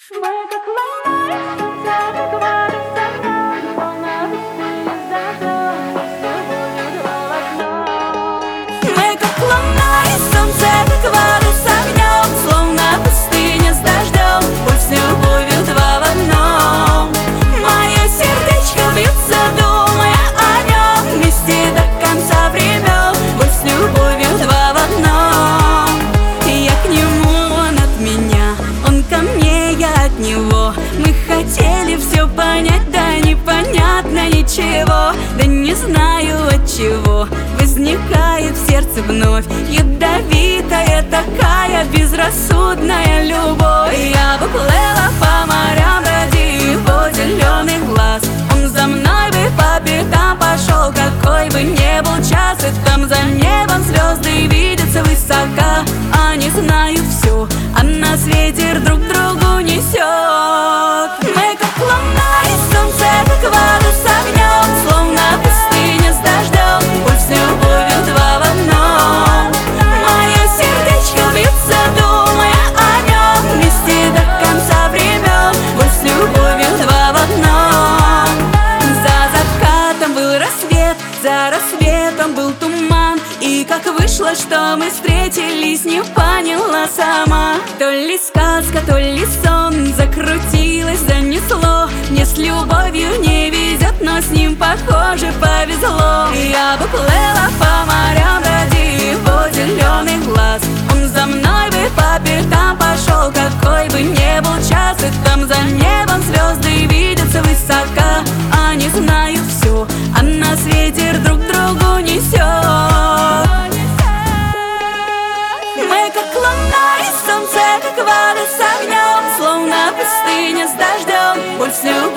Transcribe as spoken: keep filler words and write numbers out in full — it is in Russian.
Мы как луна из солнца, как вода с огнем, полна пустыня с дождем, и с любовью два в одном. Мы как луна из солнца, как вода с огнем, словно пустыня с дождем, пусть с любовью два в одном. Мое сердечко бьется, думая о нем, вместе до конца времен, пусть с любовью два в одном. Я к нему, он от меня, он ко мне, я от него. Мы хотели все понять, да непонятно ничего. Да не знаю от чего возникает в сердце вновь ядовитая такая безрассудная любовь. Я бы плыла по морям ради его зеленых глаз. Он за мной бы по пятам пошел, какой бы ни был час. И там за небом звезды видятся высоко. Они знают все, а нас ветер друг другу несет. Мы как луна из солнца, как вода с огнем, словно пустыня с дождем, пусть с любовью два в одном. Мое сердечко бьется, думая о нем, вместе до конца времен, пусть с любовью два в одном. За закатом был рассвет, за рассветом был туман. И как вышло, что мы встретились, не поняла сама. То ли сказка, то ли сон, закрутилось, занесло. Мне с любовью не везет, но с ним, похоже, повезло. Я бы плыла по морям ради его зеленых глаз. Он за мной бы по пятам пошел, какой бы ни был час. И там за небом звезды видятся высоко. Они знают все, а нас ветер друг другу несет. Мы как луна из солнца, как вода с огнем, словно пустыня с дождем, пусть любовь